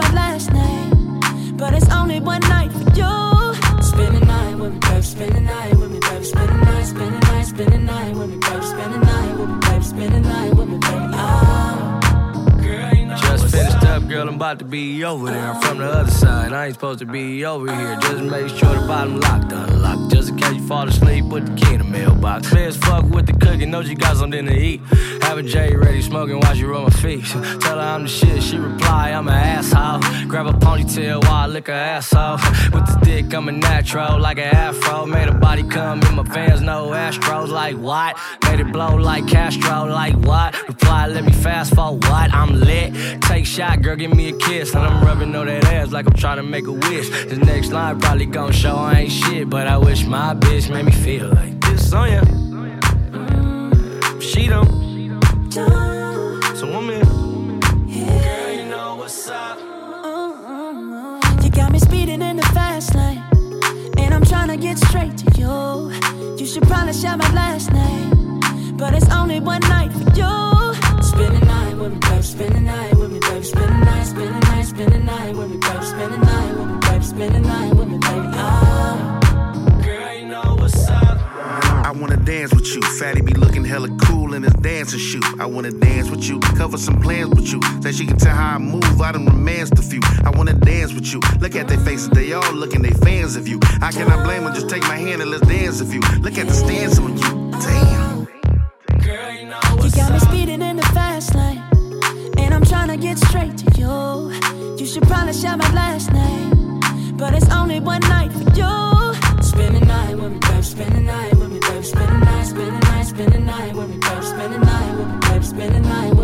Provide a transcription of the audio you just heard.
my last name, but it's only one night for you. Spend the night with me, baby, spend the night with me, baby, spend the night, spend the night, spend the night with me, baby, spend the night with me, baby, spend the night with me, baby. Just finished up, girl, I'm about to be over there. I'm from the other side, I ain't supposed to be over here. Just make sure the bottom locked, unlocked. Just in case you fall asleep, put the key in the mailbox. Fast fuck with the cooking, know she got something to eat. Have a J ready, smoking while she rub my feet. Tell her I'm the shit, she reply, I'm an asshole. Grab a ponytail while I lick her ass off. With the dick, I'm a natural, like an afro. Made her body come in my fans, no astros. Like what? Made it blow like Castro, like what? Reply, let me fast forward, what? I'm lit. Take shot, girl, give me a kiss. And I'm rubbing on that ass like I'm trying to make a wish. This next line probably gon' show I ain't shit, but I wish my bitch made me feel like this on ya. She don't. So I'm in. Girl, you know what's up. You got me speeding in the fast lane, and I'm trying to get straight to you. You should probably shout my last name, but it's only one night for you. Spend the night with me, baby, spend the night with me, baby, spend the night, spend the night, spend the night with me, baby, spend the night with me, baby, spend the night with me, baby. Girl, you know what's up. I wanna dance with you. Fatty be looking hella cool in his dancing shoe. I wanna dance with you, cover some plans with you. Say she can tell how I move, I done romanced a few. I wanna dance with you. Look at their faces, they all looking, they fans of you. I cannot blame them, just take my hand and let's dance with you. Look at the stance on you, damn. Girl, you know what's You got me up. speeding in the fast lane, and I'm trying to get straight to you. You should probably shout my last name, but it's only one night for you. Spend the night with me, baby, spend the night with me, baby, spend the night, spend the night, spend the night with me, baby, spend the night with me, baby, spend the night with me.